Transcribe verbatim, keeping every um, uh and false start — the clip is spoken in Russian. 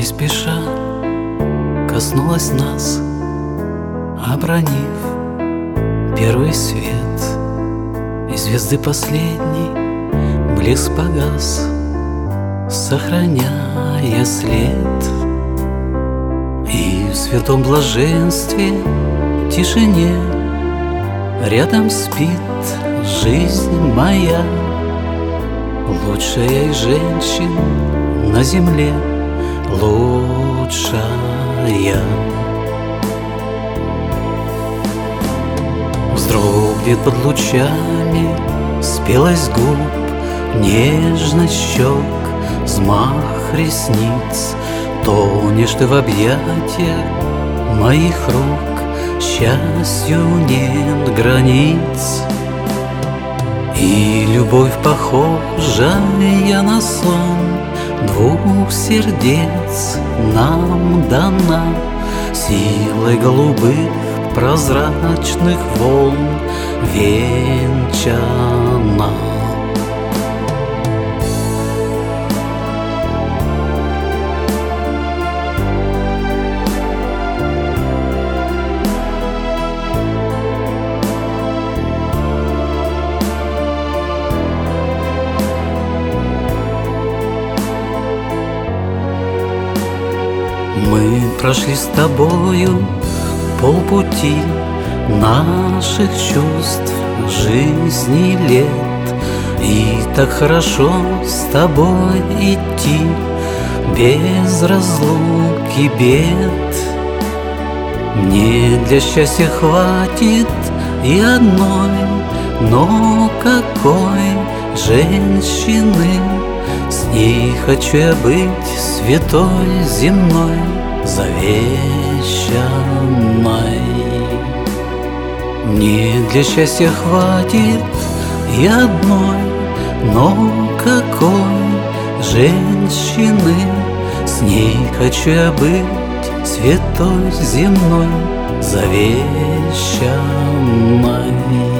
спеша коснулась нас, обронив первый свет, и звезды последний блеск погас, сохраняя след. И в святом блаженстве, тишине рядом спит жизнь моя, лучшая из женщин на земле, лучшая. Вздрогнет под лучами спелость губ, нежность щек, взмах ресниц. Тонешь ты в объятиях моих рук, счастью нет границ. И любовь похожая на сон двух сердец нам дана, силой голубых прозрачных волн венчана. Мы прошли с тобою полпути наших чувств, жизни, лет, и так хорошо с тобой идти без разлуки, бед. Мне для счастья хватит и одной, но какой женщины? С ней хочу я быть святой земной, завещанной. Мне для счастья хватит и одной, но какой женщины? С ней хочу я быть святой земной, завещанной.